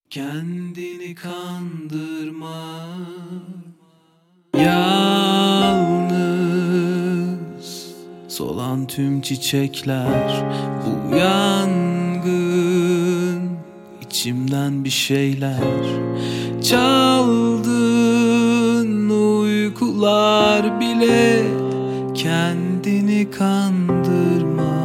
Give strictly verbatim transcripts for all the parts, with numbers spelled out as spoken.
Kendini kandırma. Yalnız solan tüm çiçekler, bu yangın içimden bir şeyler. Çaldın uykular bile, kendini kandırma.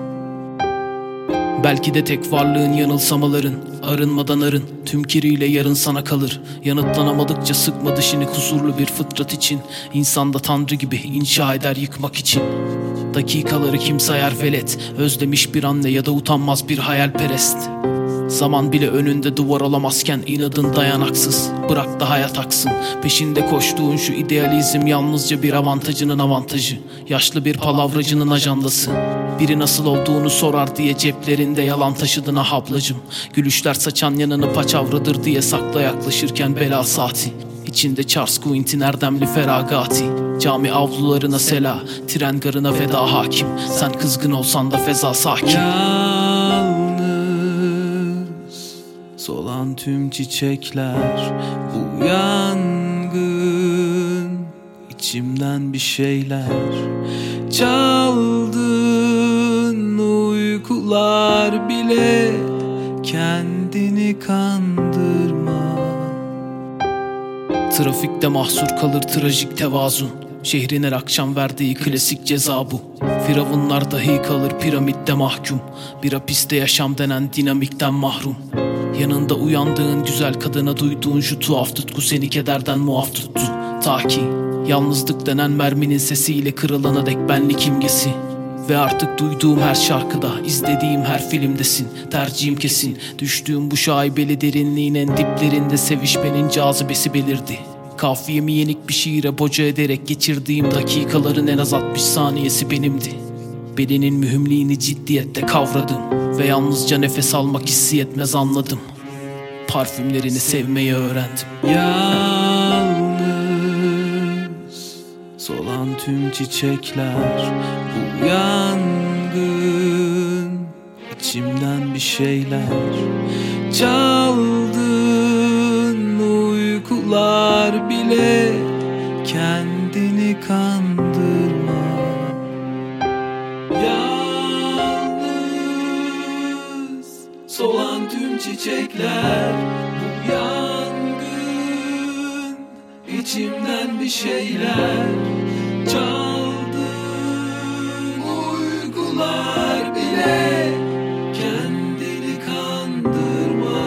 Belki de tek varlığın yanılsamaların, arınmadan arın, tüm kiriyle yarın sana kalır. Yanıtlanamadıkça sıkma dişini kusurlu bir fıtrat için. İnsan da tanrı gibi inşa eder yıkmak için. Dakikaları kim sayar velet, özlemiş bir anne ya da utanmaz bir hayalperest. Zaman bile önünde duvar olamazken inadın dayanaksız. Bırak da hayat aksın. Peşinde koştuğun şu idealizm yalnızca bir avantajının avantajı. Yaşlı bir palavracının ajandası. Biri nasıl olduğunu sorar diye ceplerinde yalan taşıdın ah ablacım. Gülüşler saçan yanını paçavradır diye sakla yaklaşırken bela saati. İçinde Charles Quint'in erdemli feragati. Cami avlularına sela, tren garına veda hakim. Sen kızgın olsan da feza sakin. Yalnız solan tüm çiçekler, bu yangın içimden bir şeyler. Çaldın uykular bile, kendini kandırma. Trafikte mahsur kalır trajik tevazun. Şehrin her akşam verdiği klasik ceza bu. Firavunlar dahi kalır piramitte mahkum. Bir hapiste yaşam denen dinamikten mahrum. Yanında uyandığın güzel kadına duyduğun şu tuhaf tutku seni kederden muaf tuttu. Ta ki yalnızlık denen merminin sesiyle kırılana dek benlik imgesi. Ve artık duyduğum her şarkıda, izlediğim her filmdesin. Tercihim kesin, düştüğüm bu şaibeli derinliğin en diplerinde sevişmenin cazibesi belirdi. Kafiyemi yenik bir şiire boca ederek geçirdiğim dakikaların en az altmış saniyesi benimdi. Bedenin mühimliğini ciddiyette kavradım ve yalnızca nefes almak hissi yetmez anladım. Parfümlerini sevmeyi öğrendim. Yalnız solan tüm çiçekler, bu yangın içimden bir şeyler. Çaldın uykular bile, kendini kandırma. Yalnız solan tüm çiçekler, bu yangın içimden bir şeyler. Çaldın uykular bile, kendini kandırma.